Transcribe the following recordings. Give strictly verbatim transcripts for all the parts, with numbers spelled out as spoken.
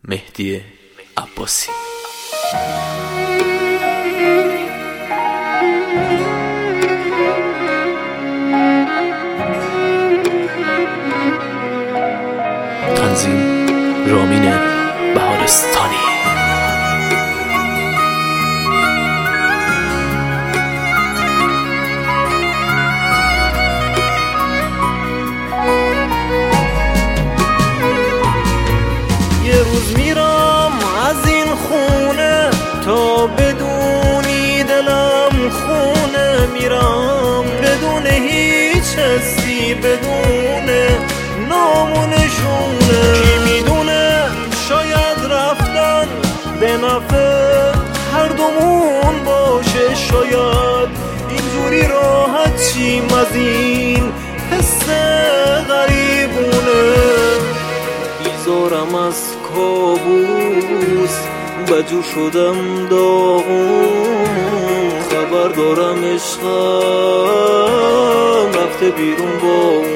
مهدی عباسی. تنظیم رامین بهارستانی. یه روز میرم از این خونه تا بدونی دلم خونه، میرم بدون هیچ حسی، بدون نامونشونه. کی میدونه شاید رفتن به نفع هر دومون باشه، شاید اینجوری راحت چیم از این حس غریبونه. بیزارم از کابوس، بجور شدم داغون، خبر دارم عشقم رفته بیرون با اون،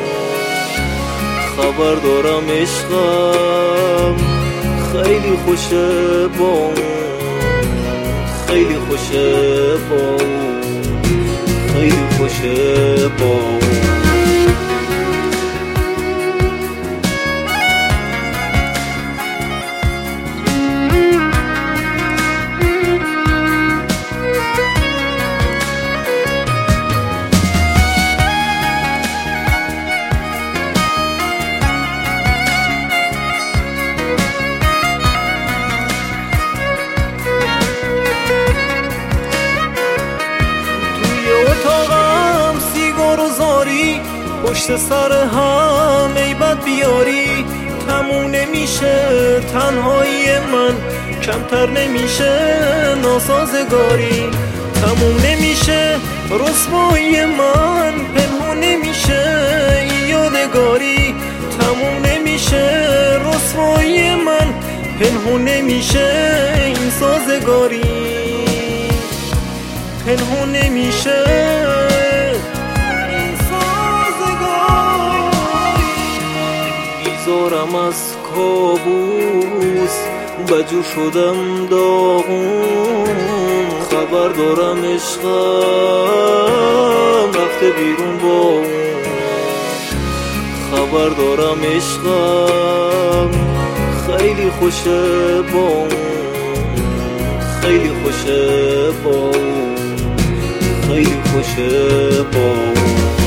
خبر دارم عشقم خیلی خوشه با اون، خیلی خوشه با اون، خیلی خوشه با اون. اتاقم سیگار و زاری، پشت سر هم عیبت بیاری، تموم نمیشه تنهایی من، کمتر نمیشه ناسازگاری، تموم نمیشه رسوایی من، پنهون نمیشه این یادگاری، تموم نمیشه رسوایی من، پنهون نمیشه این سازگاری، پنهون نمیشه این سازگاری. بیزارم از کابوس، بجور شدم داغون، خبر دارم عشقم رفته بیرون با اون، خبر دارم عشقم خیلی خوشه با اون، خیلی خوشه با اون، خیلی خوشه با اون.